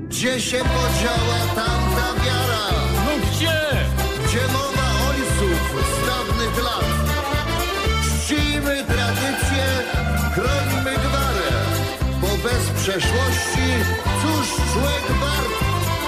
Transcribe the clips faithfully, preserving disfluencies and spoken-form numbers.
Gdzie się podziała tamta wiara? No gdzie? Gdzie mowa ojców z dawnych lat? Czcimy tradycję, chronimy gwarę, bo bez przeszłości cóż człowiek wart?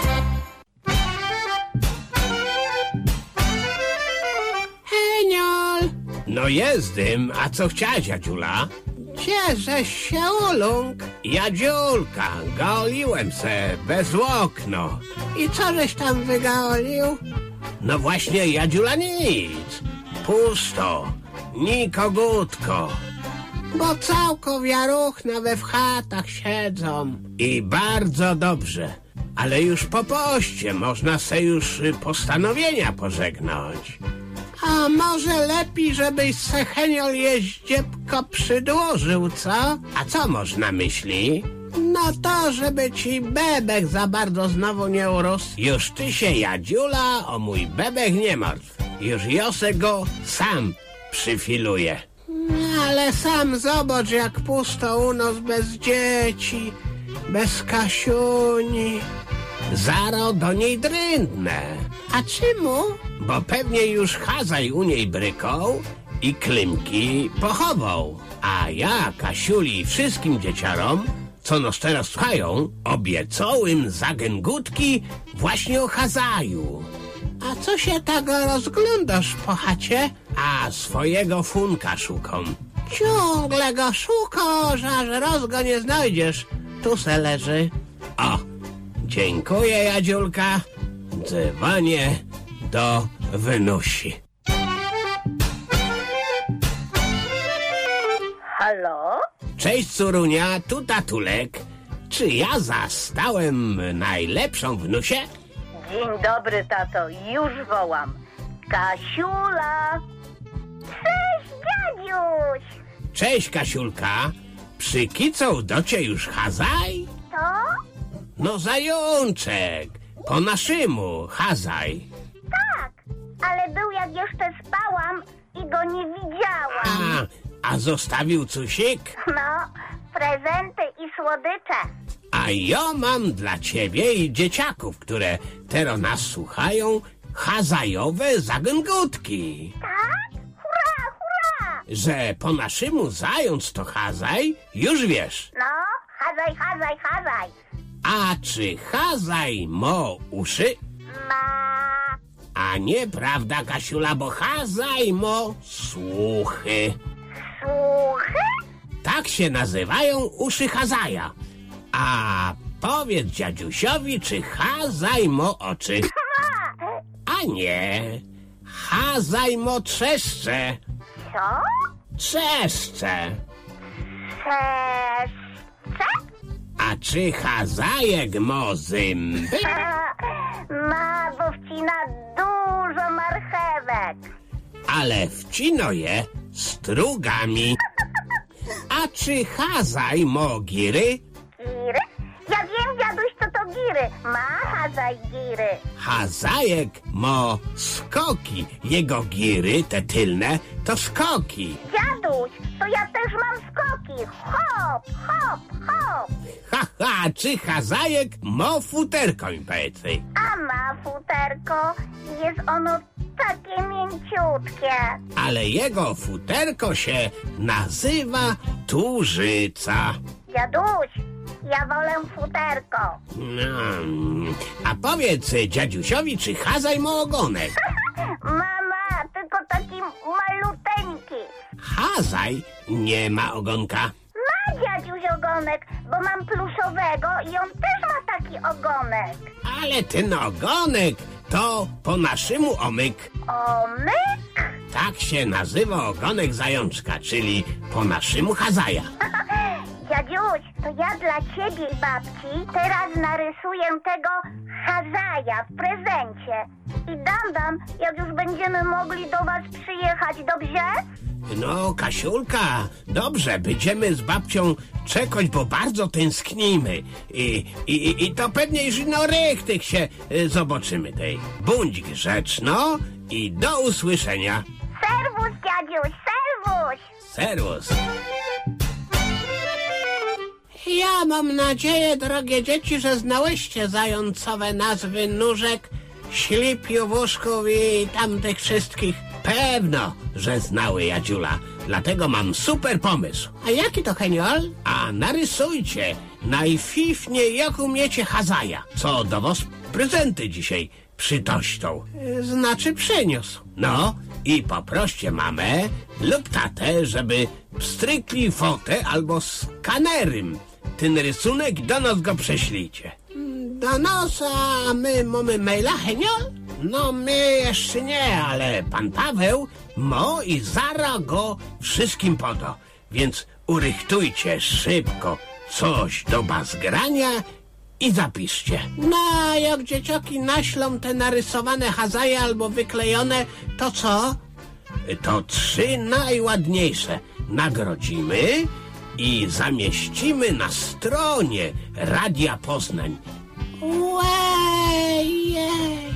Heniol! No jezdym, a co chciała dziadziula? Gdzieżeś się uląkł? Jadziulka, gaoliłem se, bez okno. I co żeś tam wygaolił? No właśnie, Jadziula, nic. Pusto, nikogutko. Bo całko wiaruchna we w chatach siedzą. I bardzo dobrze. Ale już po poście można se już postanowienia pożegnać. A może lepiej, żebyś se Heniol jeździebko przydłożył, co? A co można myśli? No to, żeby ci bebek za bardzo znowu nie urósł. Już ty się, Jadziula, o mój bebek nie martw. Już Josek go sam przyfiluje. Ale sam zobacz, jak pusto u nas bez dzieci, bez Kasiuni. Zaro do niej drętnę. A czemu? Bo pewnie już Hazaj u niej brykał i Klymki pochował. A ja, Kasiuli i wszystkim dzieciarom, co nos teraz słuchają, obiecałem zagęgutki właśnie o Hazaju. A co się tak rozglądasz po chacie? A swojego funka szukam. Ciągle go szukasz, aż roz go nie znajdziesz. Tu se leży. O, dziękuję, Jadziulka. Dzwanie do Wynusi. Halo? Cześć, Curunia, tu Tatulek. Czy ja zastałem najlepszą Wnusię? Dzień dobry, tato. Już wołam. Kasiula! Cześć, dziadziuś! Cześć, Kasiulka. Przykicał do cię już Hazaj? To? No zajączek. Po naszemu Hazaj. Tak, ale był jak jeszcze spałam i go nie widziałam. A, a zostawił cusik? No, prezenty i słodycze. A ja mam dla ciebie i dzieciaków, które teraz nas słuchają, hazajowe zagęgutki. Tak? Hurra, hurra! Że po naszemu zając to Hazaj, już wiesz. No, hazaj, hazaj, hazaj. A czy Hazaj mo uszy? Ma... A nieprawda, Kasiula, bo Hazaj mo słuchy. Słuchy? Tak się nazywają uszy Hazaja. A powiedz dziadziusiowi, czy Hazaj mo oczy? A nie, Hazaj mo trzeszcze. Co? Trzeszcze. Trzeszcze? A czy Hazajek mo zęby? Ma, bo wcina dużo marchewek. Ale wcino je strugami. A czy Hazaj mo giry? Giry? Ja wiem, dziaduś, co to giry. Ma hazaj giry. Hazajek mo skoki. Jego giry, te tylne, to skoki. Dziaduś, to ja też mam skoki. Hop, hop, hop. Ha, ha, czy Hazajek mo futerko, mi powiedz. A ma futerko i jest ono takie mięciutkie. Ale jego futerko się nazywa Tużyca. Dziaduś, ja wolę futerko. No, a powiedz dziadziusiowi, czy Hazaj ma ogonek? Mama, tylko taki maluteńki. Hazaj nie ma ogonka. Ma dziadziuś ogonek, bo mam pluszowego i on też ma taki ogonek. Ale ten ogonek to po naszemu omyk. Omyk? Tak się nazywa ogonek zajączka, czyli po naszemu Hazaja. Dziadziuś, to ja dla ciebie i babci teraz narysuję tego Hazaja w prezencie. I dam wam, jak już będziemy mogli do was przyjechać, dobrze? No, Kasiulka, dobrze, będziemy z babcią czekać, bo bardzo tęsknimy. I, i, i to pewnie już no rychtych się y, zobaczymy tej. Bądź grzeczno i do usłyszenia. Serwus, dziadziuś, serwus! Serwus. Ja mam nadzieję, drogie dzieci, że znałyście zającowe nazwy nóżek, ślipiowuszków i tamtych wszystkich. Pewno, że znały, Jadziula. Dlatego mam super pomysł. A jaki to, Heniol? A narysujcie najfifnie, jak umiecie Hazaja, co do was prezenty dzisiaj przytośtą. Znaczy przyniósł. No i poproście mamę lub tatę, żeby pstrykli fotę albo skanerem ten rysunek, do nas go prześlijcie. Do nosa, a my mamy maila, Heniol? No my jeszcze nie, ale pan Paweł mo i zara go wszystkim poda. Więc urychtujcie szybko coś do bazgrania i zapiszcie. No, a jak dzieciaki naślą te narysowane hazaje albo wyklejone, to co? To trzy najładniejsze nagrodzimy i zamieścimy na stronie Radia Poznań. Łejej!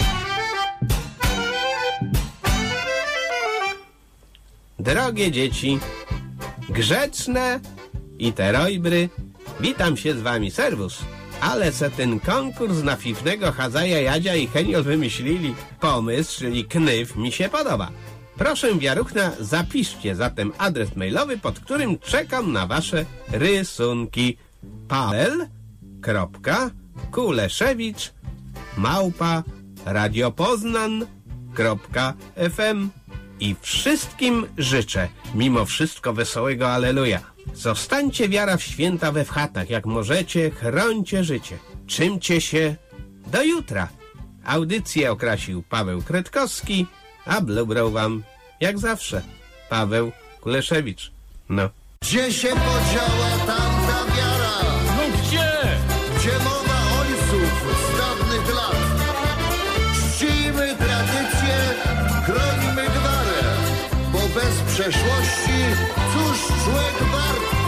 Drogie dzieci, grzeczne i te rojbry, witam się z wami, serwus. Ale se ten konkurs na fifnego Hazaja, Jadzia i Heniol wymyślili. Pomysł, czyli knyf, mi się podoba. Proszę wiaruchna, zapiszcie zatem adres mailowy, pod którym czekam na wasze rysunki. Paweł kropka kuleszewicz małpa radiopoznan kropka f m. I wszystkim życzę, mimo wszystko, wesołego aleluja. Zostańcie wiara w święta we wchatach, jak możecie, chrońcie życie. Czymcie się do jutra. Audycję okrasił Paweł Kretkowski, a blubrał wam, jak zawsze, Paweł Kuleszewicz. No. Gdzie się podziała tamta wiara? No gdzie? Gdzie mowa ojców z dawnych lat? Czcimy tradycję, chronimy gwarę, bo bez przeszłości cóż człowiek wart?